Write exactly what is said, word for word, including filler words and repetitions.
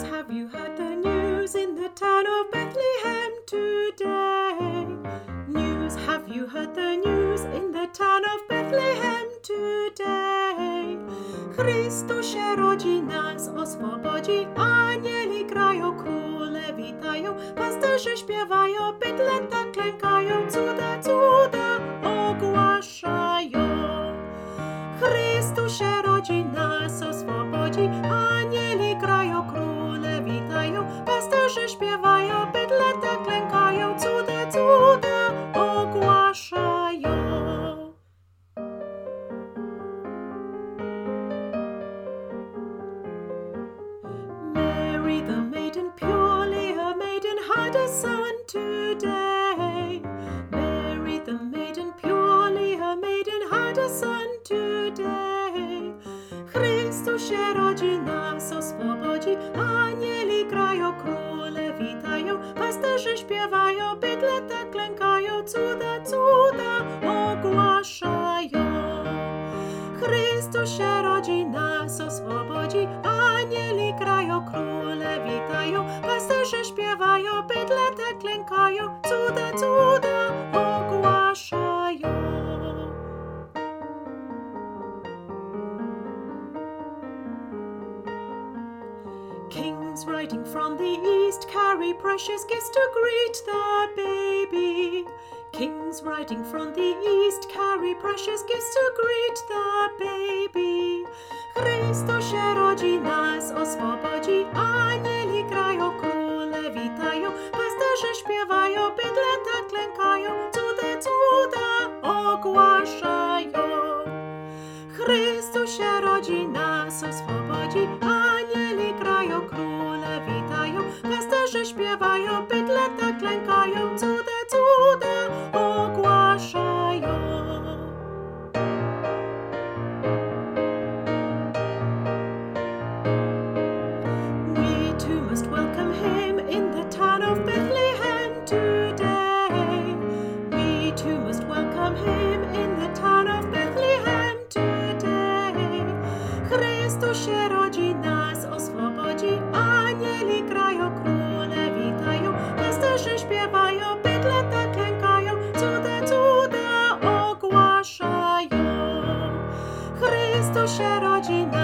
have you heard the news in the town of Bethlehem today? News, have you heard the news in the town of Bethlehem today? Chrystus się rodzi, nas oswobodzi, anieli grają, króle witają, pasterze śpiewają, bydlęta klękają, cuda, cuda ogłaszają. Chrystus się rodzi, nas oswobodzi, anieli grają, króle witają, pasterze śpiewają, bydlęta klękają, cuda, cuda ogłaszają. Mary the maiden, purely a maiden, had a son today. Mary the maiden, purely a maiden, had a son today. Chrystus się rodzi, nas oswobodzi, anieli grają, króle witają, pasterze śpiewają, bydlęta klękają, cuda, cuda ogłaszają. Chrystus się rodzi, nas oswobodzi, anieli grają, króle witają, pasterze śpiewają, bydlęta klękają, cuda, cuda ogłaszają. Kings riding from the east carry precious gifts to greet the baby. Kings riding from the east carry precious gifts to greet the baby. Chrystus się rodzi, nas oswobodzi, anieli grają, króle witają, pasterze śpiewają, bydlęta klękają, cuda, cuda ogłaszają. Chrystus się rodzi, nas oswobodzi, anieli grają, króle witają, pasterze śpiewają, bydlęta klękają, cuda, cuda ogłaszają. We too must welcome him in the town of Bethlehem today. We too must welcome him in the town of Bethlehem today. Chrystus się rodzi, nas oswobodzi, anieli grają, króle witają, pasterze śpiewają, bydlęta klękają, cuda, cuda ogłaszają. Chrystus się rodzi, nas